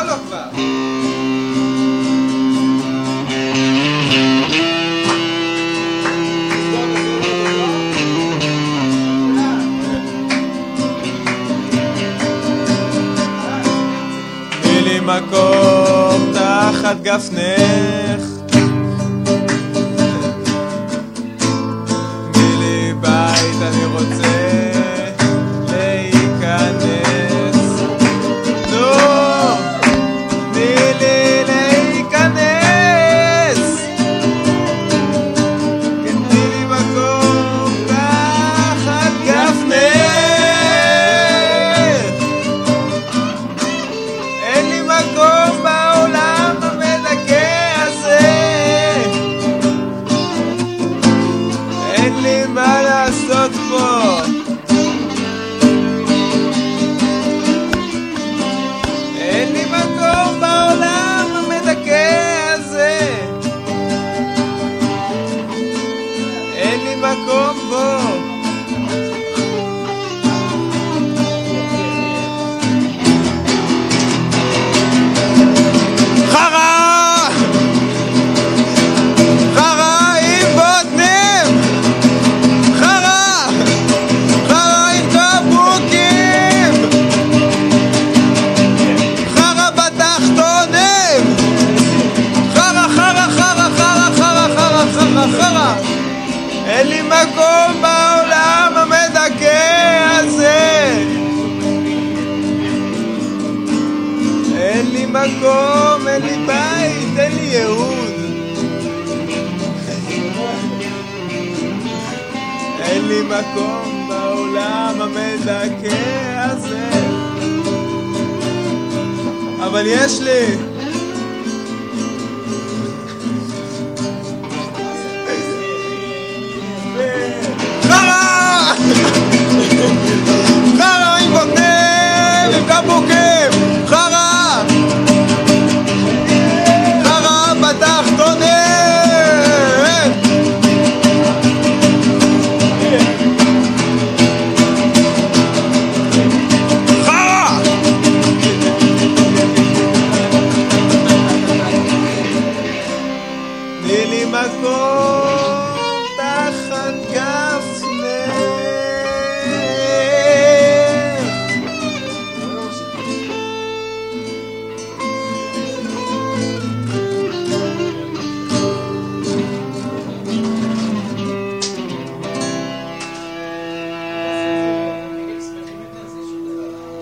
לו כבר. תני לי מקום תחת גפנך, תני לי בית אני רוצה להיכנס. נו, תני לי להיכנס, תני לי מקום תחת גפנך. אין לי מקום בעולם המדכא הזה, אין לי מה לעשות פה, אין לי מקום בעולם המדכא הזה, אין לי מקום בו. חרה! חרה עם בוטנים! חרה! חרה עם טבוקים! חרה בתחתונים! חרה, חרה, חרה, חרה, חרה, חרה, חרה, חרה! אין לי מקום בעולם המדכא הזה, אין לי מקום, אין לי בית, אין לי ייעוד, אין לי מקום בעולם המדכא הזה, אבל יש לי